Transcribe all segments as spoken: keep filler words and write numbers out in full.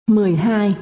mười hai.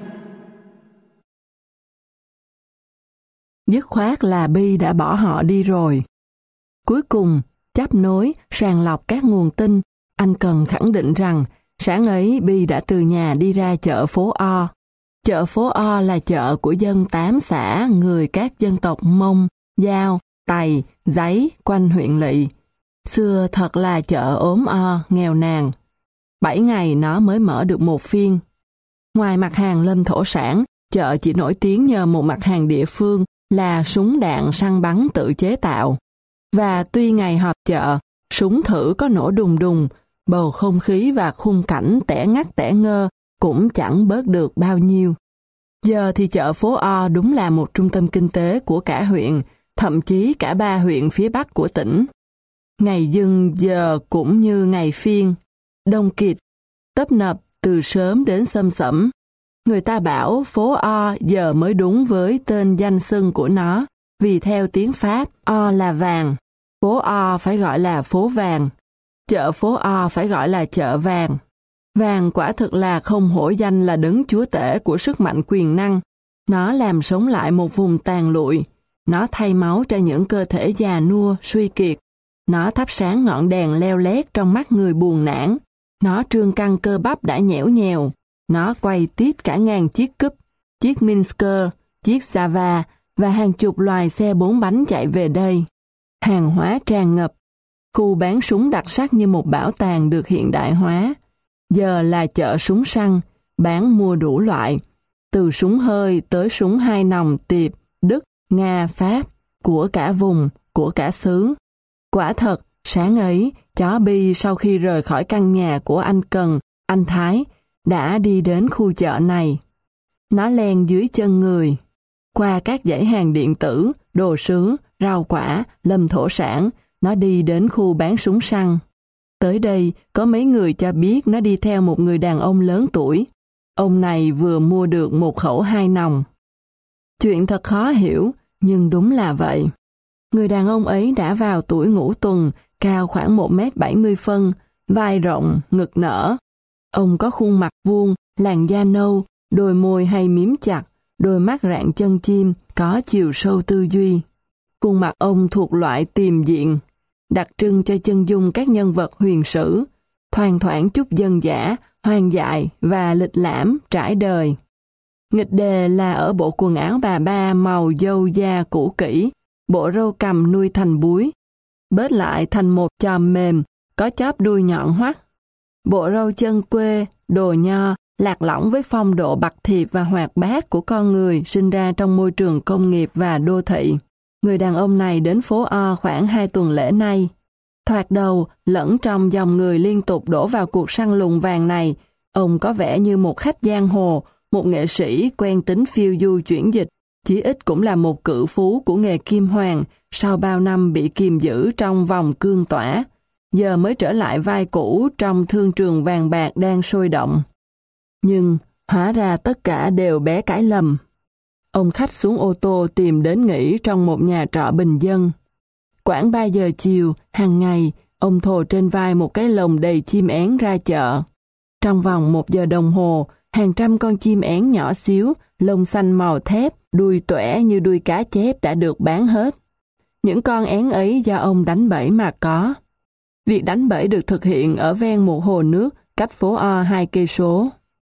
Dứt khoát là Bi đã bỏ họ đi rồi. Cuối cùng, chấp nối, sàng lọc các nguồn tin, anh cần khẳng định rằng sáng ấy Bi đã từ nhà đi ra chợ phố O. Chợ phố O là chợ của dân tám xã người các dân tộc Mông, Dao, Tày, Giấy quanh huyện Lỵ. Xưa thật là chợ ốm o, nghèo nàn. Bảy ngày nó mới mở được một phiên. Ngoài mặt hàng lâm thổ sản, chợ chỉ nổi tiếng nhờ một mặt hàng địa phương là súng đạn săn bắn tự chế tạo. Và tuy ngày họp chợ, súng thử có nổ đùng đùng, bầu không khí và khung cảnh tẻ ngắt tẻ ngơ cũng chẳng bớt được bao nhiêu. Giờ thì chợ phố O đúng là một trung tâm kinh tế của cả huyện, thậm chí cả ba huyện phía Bắc của tỉnh. Ngày dừng giờ cũng như ngày phiên, đông kịt, tấp nập từ sớm đến xâm xẩm. Người ta bảo phố O giờ mới đúng với tên danh xưng của nó, vì theo tiếng Pháp, O là vàng. Phố O phải gọi là phố vàng. Chợ phố O phải gọi là chợ vàng. Vàng quả thực là không hổ danh là đấng chúa tể của sức mạnh quyền năng. Nó làm sống lại một vùng tàn lụi. Nó thay máu cho những cơ thể già nua, suy kiệt. Nó thắp sáng ngọn đèn leo lét trong mắt người buồn nản. Nó trương căng cơ bắp đã nhẽo nhèo. Nó quay tít cả ngàn chiếc cúp, chiếc Minsker, chiếc Sava và hàng chục loài xe bốn bánh chạy về đây. Hàng hóa tràn ngập. Khu bán súng đặc sắc như một bảo tàng được hiện đại hóa. Giờ là chợ súng săn, bán mua đủ loại. Từ súng hơi tới súng hai nòng tiệp, Đức, Nga, Pháp, của cả vùng, của cả xứ. Quả thật, sáng ấy, chó Bi sau khi rời khỏi căn nhà của anh Cần, anh Thái, đã đi đến khu chợ này. Nó len dưới chân người, qua các dãy hàng điện tử, đồ sứ, rau quả, lâm thổ sản, nó đi đến khu bán súng săn. Tới đây, có mấy người cho biết nó đi theo một người đàn ông lớn tuổi. Ông này vừa mua được một khẩu hai nòng. Chuyện thật khó hiểu, nhưng đúng là vậy. Người đàn ông ấy đã vào tuổi ngũ tuần, cao khoảng một mét bảy mươi phân, vai rộng, ngực nở. Ông có khuôn mặt vuông, làn da nâu, đôi môi hay mím chặt, đôi mắt rạng chân chim, có chiều sâu tư duy. Khuôn mặt ông thuộc loại tiềm diện, đặc trưng cho chân dung các nhân vật huyền sử, thoang thoảng chút dân dã, hoang dại và lịch lãm, trải đời. Nghịch đề là ở bộ quần áo bà ba màu dâu da cũ kỹ, bộ râu cằm nuôi thành búi, bết lại thành một chòm mềm, có chóp đuôi nhọn hoắt. Bộ râu chân quê, đồ nho, lạc lõng với phong độ bạc thiệp và hoạt bát của con người sinh ra trong môi trường công nghiệp và đô thị. Người đàn ông này đến phố O khoảng hai tuần lễ nay. Thoạt đầu, lẫn trong dòng người liên tục đổ vào cuộc săn lùng vàng này, ông có vẻ như một khách giang hồ, một nghệ sĩ quen tính phiêu du chuyển dịch, chí ít cũng là một cự phú của nghề kim hoàng sau bao năm bị kìm giữ trong vòng cương tỏa, giờ mới trở lại vai cũ trong thương trường vàng bạc đang sôi động. Nhưng hóa ra tất cả đều bé cãi lầm. Ông khách xuống ô tô tìm đến nghỉ trong một nhà trọ bình dân. Khoảng ba giờ chiều, hàng ngày, ông thồ trên vai một cái lồng đầy chim én ra chợ. Trong vòng một giờ đồng hồ, hàng trăm con chim én nhỏ xíu, lông xanh màu thép, đuôi toẻ như đuôi cá chép đã được bán hết. Những con én ấy do ông đánh bẫy mà có. Việc đánh bẫy được thực hiện ở ven một hồ nước cách phố O hai cây số.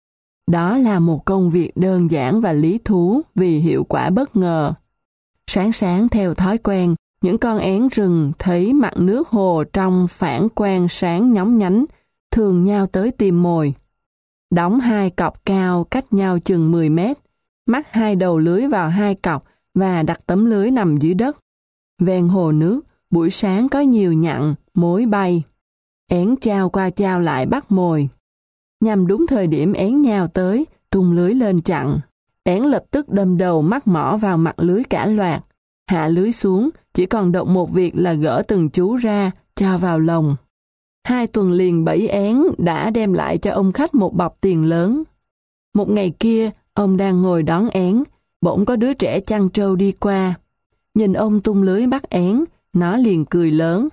Đó là một công việc đơn giản và lý thú vì hiệu quả bất ngờ. Sáng sáng theo thói quen, những con én rừng thấy mặt nước hồ trong phản quang sáng nhóng nhánh, thường nhao tới tìm mồi. Đóng hai cọc cao cách nhau chừng mười mét, mắc hai đầu lưới vào hai cọc và đặt tấm lưới nằm dưới đất. Ven hồ nước, buổi sáng có nhiều nhặn, mối bay. Én chao qua chao lại bắt mồi. Nhằm đúng thời điểm én nhào tới, tung lưới lên chặn. Én lập tức đâm đầu mắc mỏ vào mặt lưới cả loạt. Hạ lưới xuống, chỉ còn động một việc là gỡ từng chú ra, cho vào lồng. Hai tuần liền bẫy én đã đem lại cho ông khách một bọc tiền lớn. Một ngày kia, ông đang ngồi đón én, bỗng có đứa trẻ chăn trâu đi qua. Nhìn ông tung lưới bắt én, nó liền cười lớn.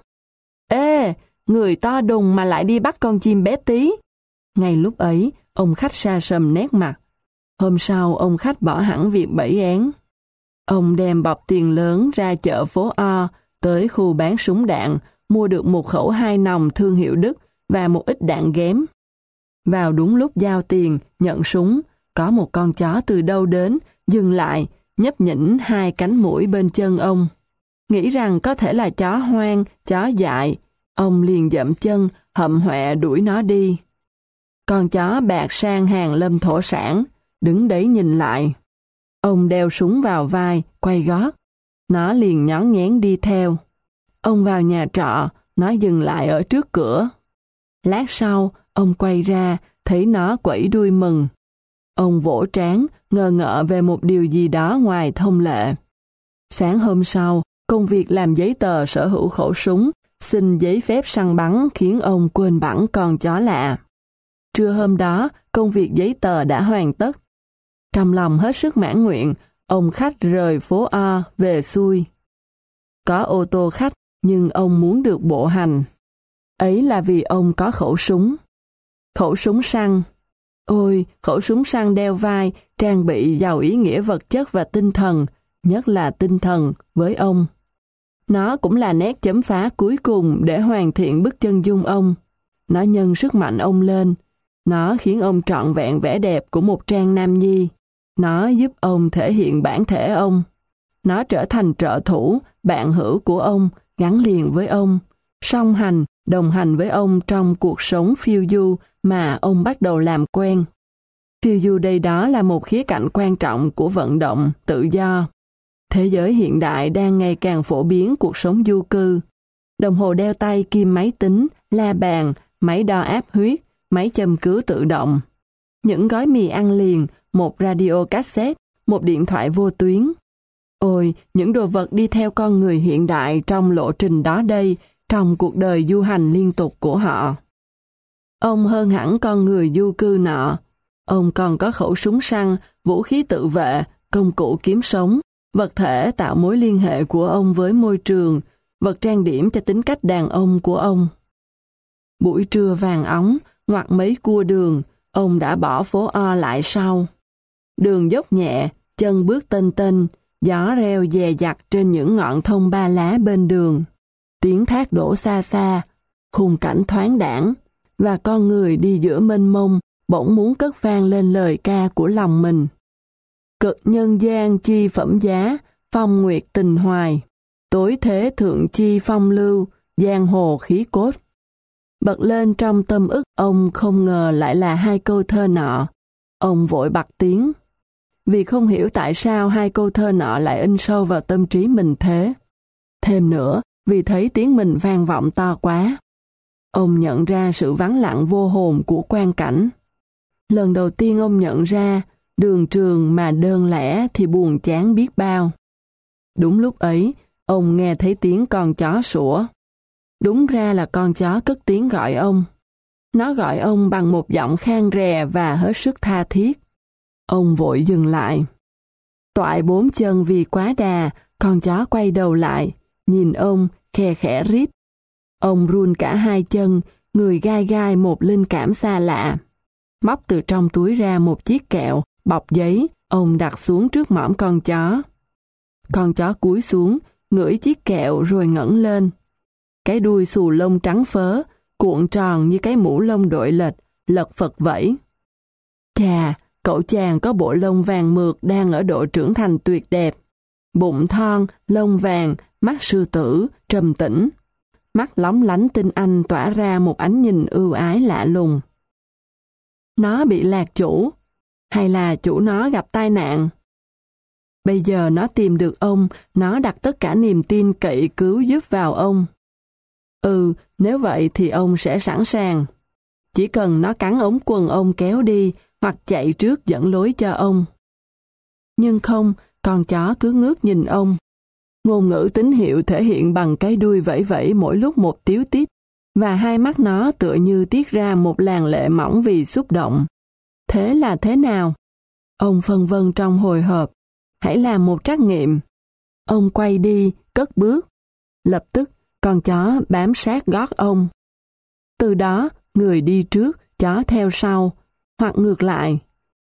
Ê, người to đùng mà lại đi bắt con chim bé tí. Ngay lúc ấy, ông khách sa sầm nét mặt. Hôm sau ông khách bỏ hẳn việc bẫy én. Ông đem bọc tiền lớn ra chợ phố O, tới khu bán súng đạn, mua được một khẩu hai nòng thương hiệu Đức và một ít đạn ghém. Vào đúng lúc giao tiền, nhận súng, có một con chó từ đâu đến, dừng lại, nhấp nhỉnh hai cánh mũi bên chân ông. Nghĩ rằng có thể là chó hoang, chó dại, ông liền dậm chân, hậm họa đuổi nó đi. Con chó bạc sang hàng lâm thổ sản, đứng đấy nhìn lại. Ông đeo súng vào vai, quay gót. Nó liền nhón nhén đi theo. Ông vào nhà trọ, nó dừng lại ở trước cửa. Lát sau, ông quay ra, thấy nó quẩy đuôi mừng. Ông vỗ trán, ngờ ngợ về một điều gì đó ngoài thông lệ. Sáng hôm sau, công việc làm giấy tờ sở hữu khẩu súng, xin giấy phép săn bắn khiến ông quên bẵng con chó lạ. Trưa hôm đó, công việc giấy tờ đã hoàn tất. Trong lòng hết sức mãn nguyện, ông khách rời phố O về xuôi. Có ô tô khách, nhưng ông muốn được bộ hành. Ấy là vì ông có khẩu súng. Khẩu súng săn. Ôi, khẩu súng săn đeo vai, trang bị giàu ý nghĩa vật chất và tinh thần, nhất là tinh thần với ông. Nó cũng là nét chấm phá cuối cùng để hoàn thiện bức chân dung ông. Nó nhân sức mạnh ông lên. Nó khiến ông trọn vẹn vẻ đẹp của một trang nam nhi. Nó giúp ông thể hiện bản thể ông. Nó trở thành trợ thủ, bạn hữu của ông, gắn liền với ông, song hành, đồng hành với ông trong cuộc sống phiêu du mà ông bắt đầu làm quen. Phiêu du đây đó là một khía cạnh quan trọng của vận động, tự do. Thế giới hiện đại đang ngày càng phổ biến cuộc sống du cư. Đồng hồ đeo tay kim máy tính, la bàn, máy đo áp huyết, máy châm cứu tự động. Những gói mì ăn liền, một radio cassette, một điện thoại vô tuyến. Ôi, những đồ vật đi theo con người hiện đại trong lộ trình đó đây, trong cuộc đời du hành liên tục của họ. Ông hơn hẳn con người du cư nọ. Ông còn có khẩu súng săn, vũ khí tự vệ, công cụ kiếm sống, vật thể tạo mối liên hệ của ông với môi trường, vật trang điểm cho tính cách đàn ông của ông. Buổi trưa vàng óng, ngoặt mấy cua đường, ông đã bỏ phố O lại sau. Đường dốc nhẹ, chân bước tênh tênh, gió reo dè dặt trên những ngọn thông ba lá bên đường. Tiếng thác đổ xa xa, khung cảnh thoáng đãng, và con người đi giữa mênh mông bỗng muốn cất vang lên lời ca của lòng mình. Cực nhân gian chi phẩm giá, phong nguyệt tình hoài, tối thế thượng chi phong lưu, giang hồ khí cốt. Bật lên trong tâm ức ông không ngờ lại là hai câu thơ nọ. Ông vội bặt tiếng, vì không hiểu tại sao hai câu thơ nọ lại in sâu vào tâm trí mình thế. Thêm nữa, vì thấy tiếng mình vang vọng to quá. Ông nhận ra sự vắng lặng vô hồn của quang cảnh. Lần đầu tiên ông nhận ra, đường trường mà đơn lẻ thì buồn chán biết bao. Đúng lúc ấy, ông nghe thấy tiếng con chó sủa. Đúng ra là con chó cất tiếng gọi ông. Nó gọi ông bằng một giọng khang rè và hết sức tha thiết. Ông vội dừng lại. Toại bốn chân vì quá đà, con chó quay đầu lại, nhìn ông, khe khẽ rít. Ông run cả hai chân, người gai gai một linh cảm xa lạ. Móc từ trong túi ra một chiếc kẹo, bọc giấy, ông đặt xuống trước mõm con chó. Con chó cúi xuống, ngửi chiếc kẹo rồi ngẩng lên. Cái đuôi xù lông trắng phớ, cuộn tròn như cái mũ lông đội lệch, lật phật vẫy. Chà, cậu chàng có bộ lông vàng mượt đang ở độ trưởng thành tuyệt đẹp. Bụng thon, lông vàng, mắt sư tử, trầm tĩnh. Mắt lóng lánh tinh anh tỏa ra một ánh nhìn ưu ái lạ lùng. Nó bị lạc chủ, hay là chủ nó gặp tai nạn? Bây giờ nó tìm được ông, nó đặt tất cả niềm tin cậy cứu giúp vào ông. Ừ, nếu vậy thì ông sẽ sẵn sàng. Chỉ cần nó cắn ống quần ông kéo đi, hoặc chạy trước dẫn lối cho ông. Nhưng không, con chó cứ ngước nhìn ông. Ngôn ngữ tín hiệu thể hiện bằng cái đuôi vẫy vẫy mỗi lúc một tíu tít, và hai mắt nó tựa như tiết ra một làn lệ mỏng vì xúc động. Thế là thế nào? Ông phân vân trong hồi hộp. Hãy làm một trắc nghiệm. Ông quay đi, cất bước. Lập tức, con chó bám sát gót ông. Từ đó, người đi trước, chó theo sau, hoặc ngược lại.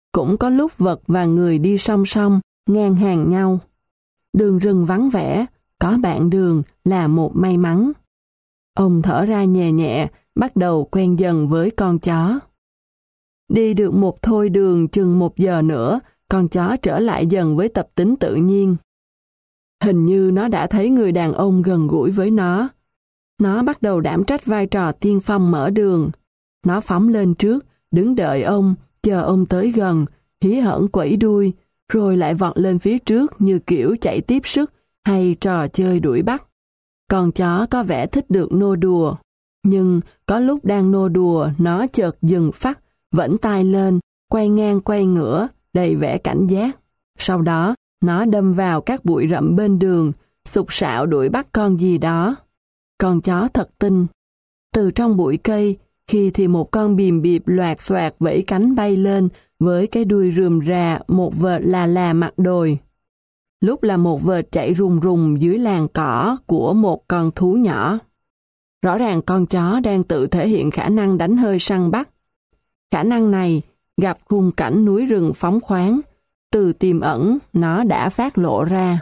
cũng có lúc vật và người đi song song, ngang hàng nhau. Đường rừng vắng vẻ, có bạn đường là một may mắn. Ông thở ra nhẹ nhẹ, bắt đầu quen dần với con chó. Đi được một thôi đường chừng một giờ nữa, con chó trở lại dần với tập tính tự nhiên. Hình như nó đã thấy người đàn ông gần gũi với nó. Nó bắt đầu đảm trách vai trò tiên phong mở đường. Nó phóng lên trước, đứng đợi ông, chờ ông tới gần, hí hửng quẩy đuôi, rồi lại vọt lên phía trước như kiểu chạy tiếp sức hay trò chơi đuổi bắt. Con chó có vẻ thích được nô đùa, nhưng có lúc đang nô đùa nó chợt dừng phắt, vẫn tai lên, quay ngang quay ngửa, đầy vẻ cảnh giác. Sau đó, nó đâm vào các bụi rậm bên đường, sục sạo đuổi bắt con gì đó. Con chó thật tinh. Từ trong bụi cây, khi thì một con bìm bịp loạt xoạt vẫy cánh bay lên với cái đuôi rườm rà một vệt là là mặt đồi. Lúc là một vệt chạy rùng rùng dưới làn cỏ của một con thú nhỏ. Rõ ràng con chó đang tự thể hiện khả năng đánh hơi săn bắt. Khả năng này gặp khung cảnh núi rừng phóng khoáng, từ tiềm ẩn nó đã phát lộ ra.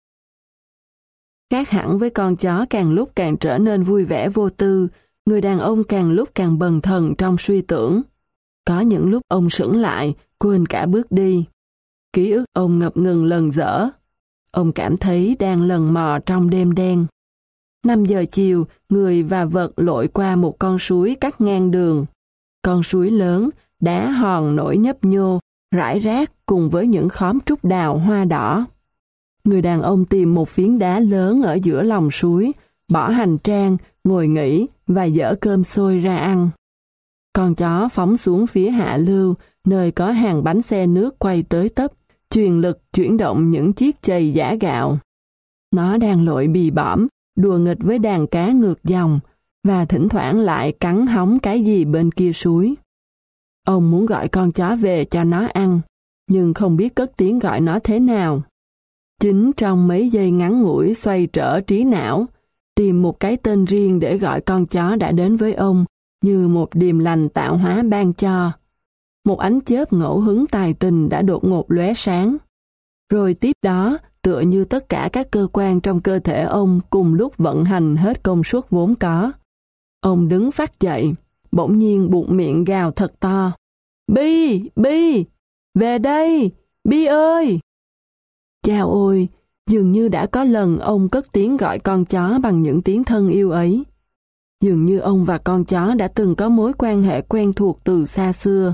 Khác hẳn với con chó càng lúc càng trở nên vui vẻ vô tư, người đàn ông càng lúc càng bần thần trong suy tưởng. Có những lúc ông sững lại, quên cả bước đi. Ký ức ông ngập ngừng lần dở. Ông cảm thấy đang lần mò trong đêm đen. Năm giờ chiều, người và vật lội qua một con suối cắt ngang đường. Con suối lớn, đá hòn nổi nhấp nhô, rải rác cùng với những khóm trúc đào hoa đỏ. Người đàn ông tìm một phiến đá lớn ở giữa lòng suối, bỏ hành trang, ngồi nghỉ và dỡ cơm xôi ra ăn. Con chó phóng xuống phía hạ lưu, nơi có hàng bánh xe nước quay tới tấp, truyền lực chuyển động những chiếc chày giã gạo. Nó đang lội bì bõm, đùa nghịch với đàn cá ngược dòng, và thỉnh thoảng lại cắn hóng cái gì bên kia suối. Ông muốn gọi con chó về cho nó ăn, nhưng không biết cất tiếng gọi nó thế nào. Chính trong mấy giây ngắn ngủi xoay trở trí não, tìm một cái tên riêng để gọi con chó đã đến với ông, như một điềm lành tạo hóa ban cho. Một ánh chớp ngẫu hứng tài tình đã đột ngột lóe sáng. Rồi tiếp đó, tựa như tất cả các cơ quan trong cơ thể ông cùng lúc vận hành hết công suất vốn có. Ông đứng phắt dậy, bỗng nhiên buột miệng gào thật to. Bi, Bi, về đây, Bi ơi! Chao ôi, dường như đã có lần ông cất tiếng gọi con chó bằng những tiếng thân yêu ấy. Dường như ông và con chó đã từng có mối quan hệ quen thuộc từ xa xưa.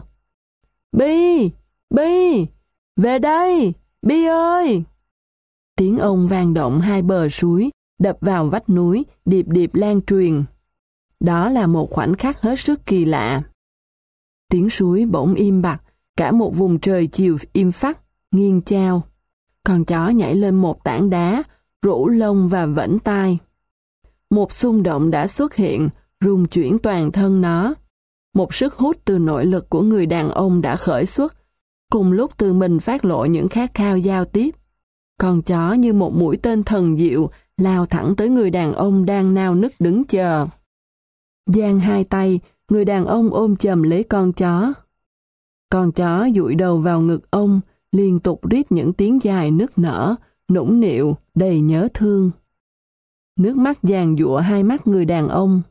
Bi, Bi, về đây, Bi ơi! Tiếng ông vang động hai bờ suối, đập vào vách núi, điệp điệp lan truyền. Đó là một khoảnh khắc hết sức kỳ lạ. Tiếng suối bỗng im bặt, cả một vùng trời chiều im phắt, nghiêng chao. Con chó nhảy lên một tảng đá, rũ lông và vẫy tai. Một xung động đã xuất hiện, rung chuyển toàn thân nó. Một sức hút từ nội lực của người đàn ông đã khởi xuất, cùng lúc từ mình phát lộ những khát khao giao tiếp. Con chó như một mũi tên thần diệu lao thẳng tới người đàn ông đang nao nức đứng chờ. Giang hai tay, người đàn ông ôm chầm lấy con chó. Con chó dụi đầu vào ngực ông, liên tục rít những tiếng dài nức nở, nũng nịu, đầy nhớ thương. Nước mắt giàn giụa hai mắt người đàn ông.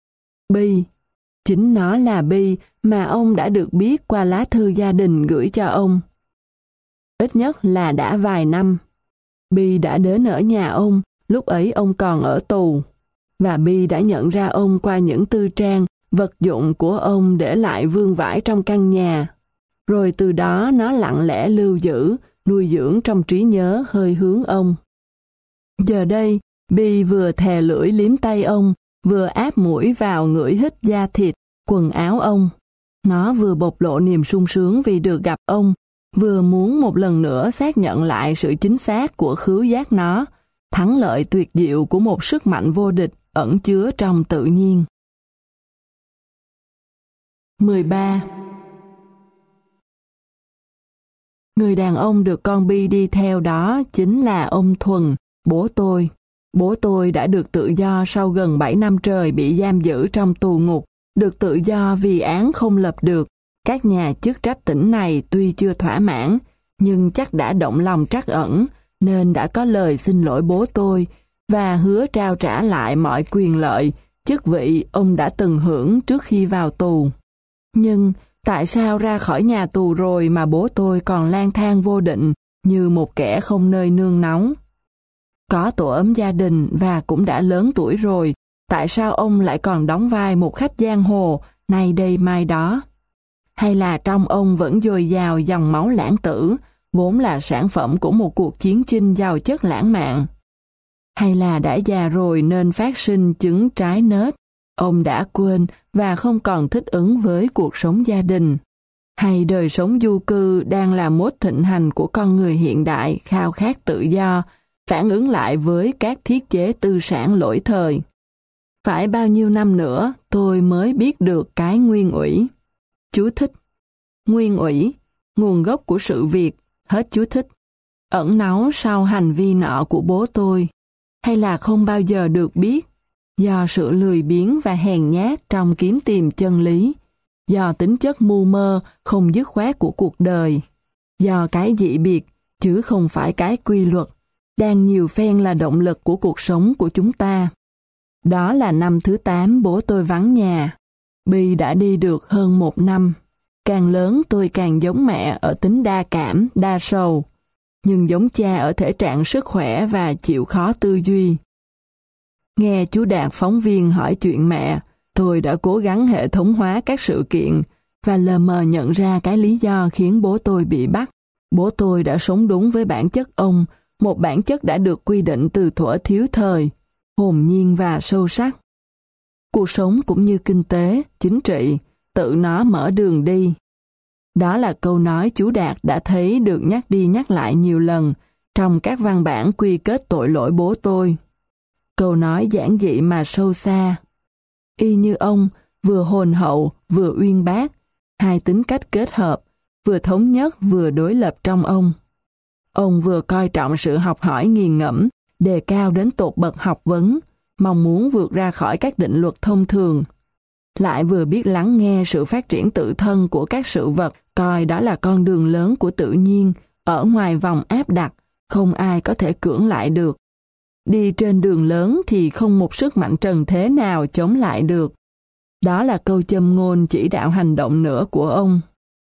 Bi, chính nó là Bi mà ông đã được biết qua lá thư gia đình gửi cho ông. Ít nhất là đã vài năm. Bi đã đến ở nhà ông, lúc ấy ông còn ở tù. Và Bi đã nhận ra ông qua những tư trang, vật dụng của ông để lại vương vãi trong căn nhà. Rồi từ đó nó lặng lẽ lưu giữ, nuôi dưỡng trong trí nhớ hơi hướng ông. Giờ đây, Bi vừa thè lưỡi liếm tay ông, vừa áp mũi vào ngửi hít da thịt, quần áo ông. Nó vừa bộc lộ niềm sung sướng vì được gặp ông, vừa muốn một lần nữa xác nhận lại sự chính xác của khứu giác nó, thắng lợi tuyệt diệu của một sức mạnh vô địch ẩn chứa trong tự nhiên. mười ba. Người đàn ông được con Bi đi theo đó chính là ông Thuần, bố tôi. Bố tôi đã được tự do sau gần bảy năm trời bị giam giữ trong tù ngục, được tự do vì án không lập được, Các nhà chức trách tỉnh này tuy chưa thỏa mãn, nhưng chắc đã động lòng trắc ẩn, nên đã có lời xin lỗi bố tôi và hứa trao trả lại mọi quyền lợi, chức vị ông đã từng hưởng trước khi vào tù. Nhưng tại sao ra khỏi nhà tù rồi mà bố tôi còn lang thang vô định như một kẻ không nơi nương náu? Có tổ ấm gia đình và cũng đã lớn tuổi rồi, tại sao ông lại còn đóng vai một khách giang hồ, nay đây mai đó? Hay là trong ông vẫn dồi dào dòng máu lãng tử, vốn là sản phẩm của một cuộc chiến chinh giàu chất lãng mạn? Hay là đã già rồi nên phát sinh chứng trái nết, ông đã quên và không còn thích ứng với cuộc sống gia đình? Hay đời sống du cư đang là mốt thịnh hành của con người hiện đại khao khát tự do, phản ứng lại với các thiết chế tư sản lỗi thời? Phải bao nhiêu năm nữa tôi mới biết được cái nguyên ủy. Chú thích. Nguyên ủy, nguồn gốc của sự việc, hết chú thích. Ẩn náu sau hành vi nọ của bố tôi, hay là không bao giờ được biết, do sự lười biếng và hèn nhát trong kiếm tìm chân lý, do tính chất mù mơ không dứt khoát của cuộc đời, do cái dị biệt chứ không phải cái quy luật, đang nhiều phen là động lực của cuộc sống của chúng ta. Đó là năm thứ tám bố tôi vắng nhà. Bi đã đi được hơn một năm. Càng lớn tôi càng giống mẹ ở tính đa cảm, đa sầu, nhưng giống cha ở thể trạng sức khỏe và chịu khó tư duy. Nghe chú Đạt phóng viên hỏi chuyện mẹ, tôi đã cố gắng hệ thống hóa các sự kiện và lờ mờ nhận ra cái lý do khiến bố tôi bị bắt. Bố tôi đã sống đúng với bản chất ông, một bản chất đã được quy định từ thuở thiếu thời, hồn nhiên và sâu sắc. Cuộc sống cũng như kinh tế, chính trị, tự nó mở đường đi. Đó là câu nói chú Đạt đã thấy được nhắc đi nhắc lại nhiều lần trong các văn bản quy kết tội lỗi bố tôi. Câu nói giản dị mà sâu xa. Y như ông, vừa hồn hậu, vừa uyên bác, hai tính cách kết hợp, vừa thống nhất vừa đối lập trong ông. Ông vừa coi trọng sự học hỏi nghiền ngẫm, đề cao đến tột bậc học vấn, mong muốn vượt ra khỏi các định luật thông thường, lại vừa biết lắng nghe sự phát triển tự thân của các sự vật, coi đó là con đường lớn của tự nhiên, ở ngoài vòng áp đặt, không ai có thể cưỡng lại được. Đi trên đường lớn thì không một sức mạnh trần thế nào chống lại được. Đó là câu châm ngôn chỉ đạo hành động nữa của ông.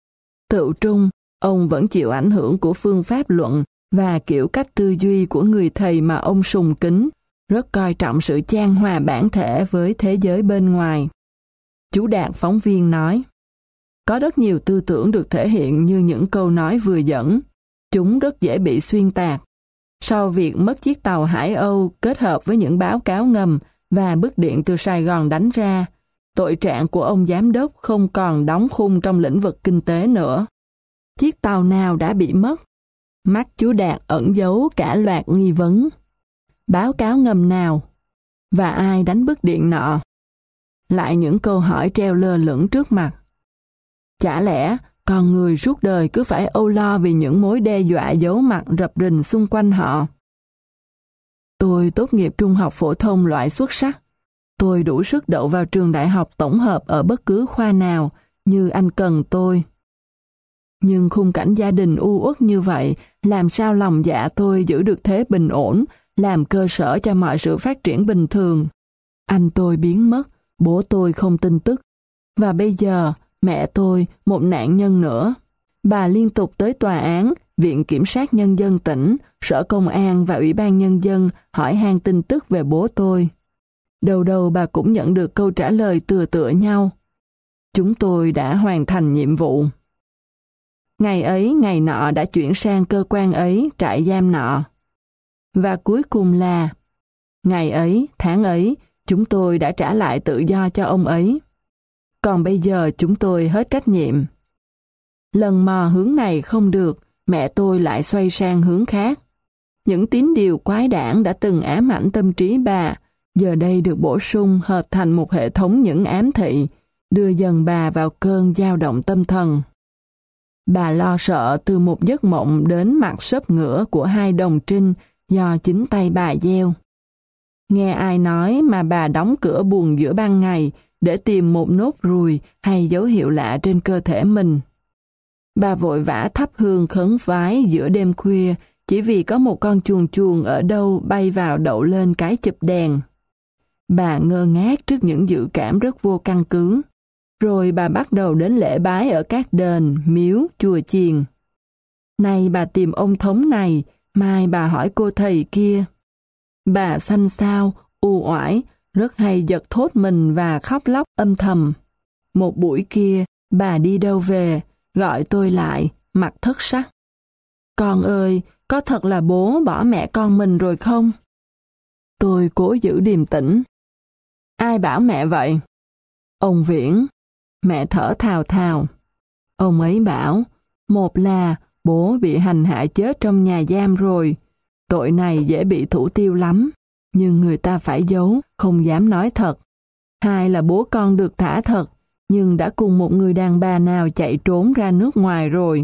Tự trung, ông vẫn chịu ảnh hưởng của phương pháp luận và kiểu cách tư duy của người thầy mà ông sùng kính, rất coi trọng sự chan hòa bản thể với thế giới bên ngoài. Chú Đạt phóng viên nói, có rất nhiều tư tưởng được thể hiện như những câu nói vừa dẫn. Chúng rất dễ bị xuyên tạc. Sau việc mất chiếc tàu Hải Âu kết hợp với những báo cáo ngầm và bức điện từ Sài Gòn đánh ra, tội trạng của ông giám đốc không còn đóng khung trong lĩnh vực kinh tế nữa. Chiếc tàu nào đã bị mất? Mắt chú Đạt ẩn giấu cả loạt nghi vấn. Báo cáo ngầm nào? Và ai đánh bức điện nọ? Lại những câu hỏi treo lơ lửng trước mặt. Chả lẽ con người suốt đời cứ phải âu lo vì những mối đe dọa giấu mặt rập rình xung quanh họ? Tôi tốt nghiệp trung học phổ thông loại xuất sắc. Tôi đủ sức đậu vào trường đại học tổng hợp ở bất cứ khoa nào như anh cần tôi. Nhưng khung cảnh gia đình u uất như vậy, làm sao lòng dạ tôi giữ được thế bình ổn, làm cơ sở cho mọi sự phát triển bình thường? Anh tôi biến mất, bố tôi không tin tức. Và bây giờ, mẹ tôi, một nạn nhân nữa. Bà liên tục tới tòa án, Viện Kiểm sát Nhân dân tỉnh, Sở Công an và Ủy ban Nhân dân hỏi han tin tức về bố tôi. Đầu đầu bà cũng nhận được câu trả lời tựa tựa nhau. Chúng tôi đã hoàn thành nhiệm vụ. Ngày ấy, ngày nọ đã chuyển sang cơ quan ấy, trại giam nọ. Và cuối cùng là, ngày ấy, tháng ấy, chúng tôi đã trả lại tự do cho ông ấy. Còn bây giờ chúng tôi hết trách nhiệm. Lần mò hướng này không được, mẹ tôi lại xoay sang hướng khác. Những tín điều quái đản đã từng ám ảnh tâm trí bà, giờ đây được bổ sung hợp thành một hệ thống những ám thị, đưa dần bà vào cơn dao động tâm thần. Bà lo sợ từ một giấc mộng đến mặt sấp ngửa của hai đồng trinh do chính tay bà gieo. Nghe ai nói mà bà đóng cửa buồng giữa ban ngày, để tìm một nốt ruồi hay dấu hiệu lạ trên cơ thể mình. Bà vội vã thắp hương khấn vái giữa đêm khuya chỉ vì có một con chuồn chuồn ở đâu bay vào đậu lên cái chụp đèn. Bà ngơ ngác trước những dự cảm rất vô căn cứ. Rồi bà bắt đầu đến lễ bái ở các đền, miếu, chùa chiền. Nay bà tìm ông thống này, mai bà hỏi cô thầy kia. Bà xanh xao, u oải, rất hay giật thốt mình và khóc lóc âm thầm. Một buổi kia, bà đi đâu về, gọi tôi lại, mặt thất sắc. Con ơi, có thật là bố bỏ mẹ con mình rồi không? Tôi cố giữ điềm tĩnh. Ai bảo mẹ vậy? Ông Viễn. Mẹ thở thào thào. Ông ấy bảo, một là bố bị hành hạ chết trong nhà giam rồi. Tội này dễ bị thủ tiêu lắm, nhưng người ta phải giấu, không dám nói thật. Hai là bố con được thả thật, nhưng đã cùng một người đàn bà nào chạy trốn ra nước ngoài rồi.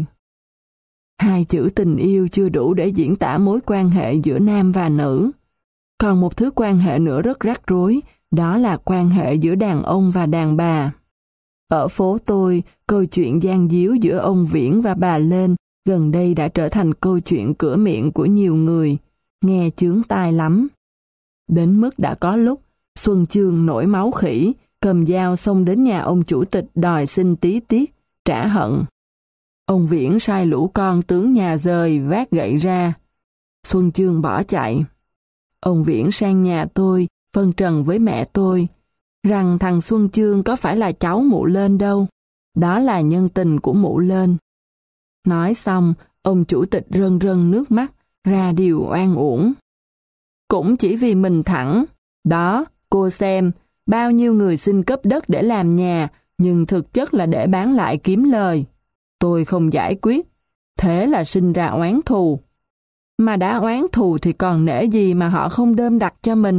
Hai chữ tình yêu chưa đủ để diễn tả mối quan hệ giữa nam và nữ. Còn một thứ quan hệ nữa rất rắc rối, đó là quan hệ giữa đàn ông và đàn bà. Ở phố tôi, câu chuyện gian díu giữa ông Viễn và bà Lên gần đây đã trở thành câu chuyện cửa miệng của nhiều người, nghe chướng tai lắm. Đến mức đã có lúc, Xuân Chương nổi máu khỉ, cầm dao xông đến nhà ông chủ tịch đòi xin tí tiết, trả hận. Ông Viễn sai lũ con tướng nhà rời vác gậy ra. Xuân Chương bỏ chạy. Ông Viễn sang nhà tôi, phân trần với mẹ tôi, rằng thằng Xuân Chương có phải là cháu mụ Lên đâu, đó là nhân tình của mụ Lên. Nói xong, ông chủ tịch rưng rưng nước mắt, ra điều oan uổng. Cũng chỉ vì mình thẳng, đó, cô xem, bao nhiêu người xin cấp đất để làm nhà, nhưng thực chất là để bán lại kiếm lời. Tôi không giải quyết, thế là sinh ra oán thù. Mà đã oán thù thì còn nể gì mà họ không đơm đặt cho mình.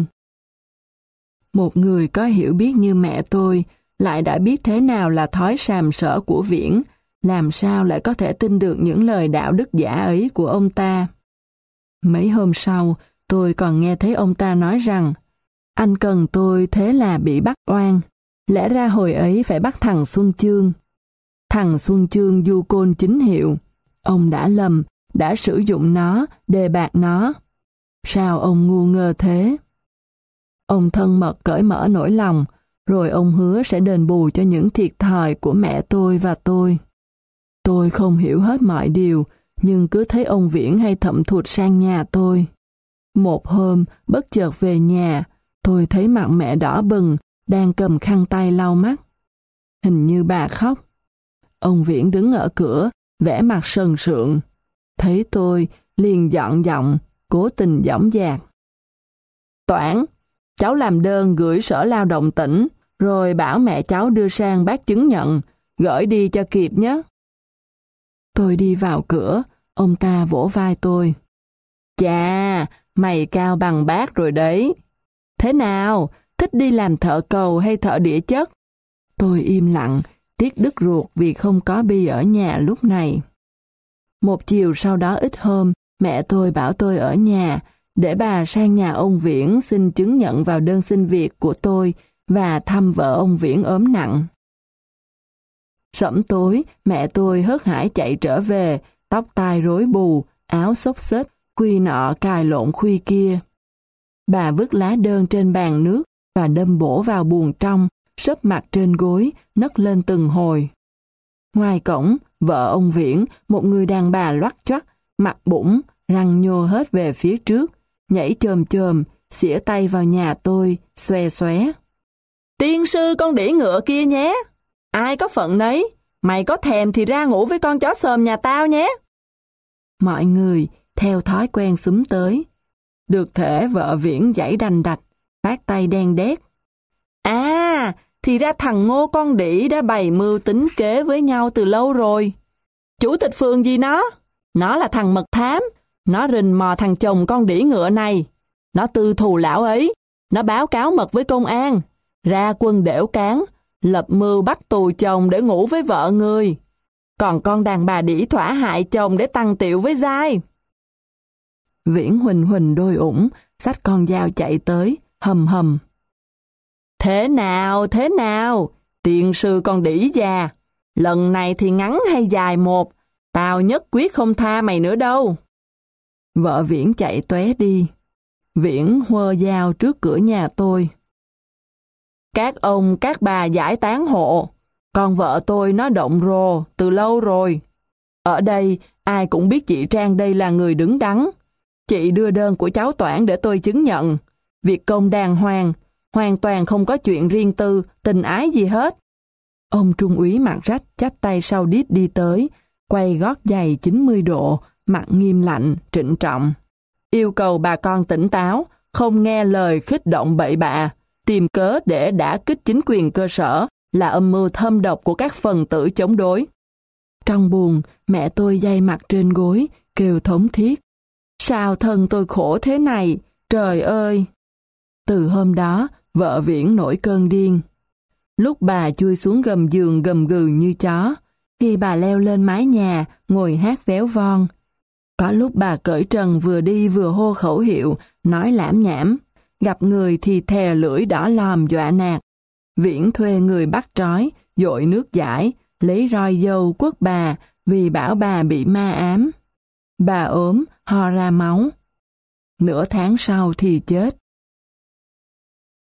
Một người có hiểu biết như mẹ tôi, lại đã biết thế nào là thói sàm sỡ của Viễn, làm sao lại có thể tin được những lời đạo đức giả ấy của ông ta. Mấy hôm sau, tôi còn nghe thấy ông ta nói rằng, anh cần tôi thế là bị bắt oan, lẽ ra hồi ấy phải bắt thằng Xuân Chương. Thằng Xuân Chương du côn chính hiệu, ông đã lầm, đã sử dụng nó, đề bạt nó. Sao ông ngu ngơ thế? Ông thân mật cởi mở nỗi lòng, rồi ông hứa sẽ đền bù cho những thiệt thòi của mẹ tôi và tôi. Tôi không hiểu hết mọi điều, nhưng cứ thấy ông Viễn hay thậm thụt sang nhà tôi. Một hôm, bất chợt về nhà, tôi thấy mặt mẹ đỏ bừng, đang cầm khăn tay lau mắt. Hình như bà khóc. Ông Viễn đứng ở cửa, vẻ mặt sần sượng. Thấy tôi, liền dọn giọng, cố tình dõng dạc. Toản, cháu làm đơn gửi Sở Lao động tỉnh, rồi bảo mẹ cháu đưa sang bác chứng nhận, gửi đi cho kịp nhé. Tôi đi vào cửa, ông ta vỗ vai tôi. Chà, mày cao bằng bác rồi đấy. Thế nào, thích đi làm thợ cầu hay thợ địa chất? Tôi im lặng, tiếc đứt ruột vì không có Bi ở nhà lúc này. Một chiều sau đó ít hôm, mẹ tôi bảo tôi ở nhà, để bà sang nhà ông Viễn xin chứng nhận vào đơn xin việc của tôi và thăm vợ ông Viễn ốm nặng. Sẫm tối, mẹ tôi hớt hải chạy trở về, tóc tai rối bù, áo xốc xếch, khuy nọ cài lộn khuy kia. Bà vứt lá đơn trên bàn nước và đâm bổ vào buồng trong, sấp mặt trên gối, nấc lên từng hồi. Ngoài cổng, vợ ông Viễn, một người đàn bà loắt choắt, mặt bụng, răng nhô hết về phía trước, nhảy chồm chồm, xỉa tay vào nhà tôi, xoe xoé. Tiên sư con đĩ ngựa kia nhé! Ai có phận nấy, mày có thèm thì ra ngủ với con chó xồm nhà tao nhé! Mọi người, theo thói quen xúm tới. Được thể vợ Viễn giãy đành đạch, phát tay đen đét. À, thì ra thằng Ngô con đĩ đã bày mưu tính kế với nhau từ lâu rồi. Chủ tịch phường gì nó? Nó là thằng mật thám. Nó rình mò thằng chồng con đĩ ngựa này. Nó tư thù lão ấy. Nó báo cáo mật với công an. Ra quân đểu cán, lập mưu bắt tù chồng để ngủ với vợ người. Còn con đàn bà đĩ thỏa hại chồng để tăng tiệu với giai. Viễn huỳnh huỳnh đôi ủng, xách con dao chạy tới, hầm hầm. Thế nào, thế nào? Tiền sư con đĩ già. Lần này thì ngắn hay dài một, tao nhất quyết không tha mày nữa đâu. Vợ Viễn chạy tóe đi. Viễn huơ dao trước cửa nhà tôi. Các ông, các bà giải tán hộ. Con vợ tôi nó động rồ từ lâu rồi. Ở đây, ai cũng biết chị Trang đây là người đứng đắn. Chị đưa đơn của cháu Toản để tôi chứng nhận. Việc công đàng hoàng, hoàn toàn không có chuyện riêng tư, tình ái gì hết. Ông trung úy mặt rách chắp tay sau đít đi tới, quay gót giày chín mươi độ, mặt nghiêm lạnh, trịnh trọng. Yêu cầu bà con tỉnh táo, không nghe lời khích động bậy bạ, tìm cớ để đả kích chính quyền cơ sở là âm mưu thâm độc của các phần tử chống đối. Trong buồng, mẹ tôi day mặt trên gối, kêu thống thiết. Sao thân tôi khổ thế này, trời ơi! Từ hôm đó, vợ Viễn nổi cơn điên. Lúc bà chui xuống gầm giường gầm gừ như chó, khi bà leo lên mái nhà, ngồi hát véo von. Có lúc bà cởi trần vừa đi vừa hô khẩu hiệu, nói lảm nhảm, gặp người thì thè lưỡi đỏ lòm dọa nạt. Viễn thuê người bắt trói, dội nước giải, lấy roi dâu quất bà vì bảo bà bị ma ám. Bà ốm, ho ra máu. Nửa tháng sau thì chết.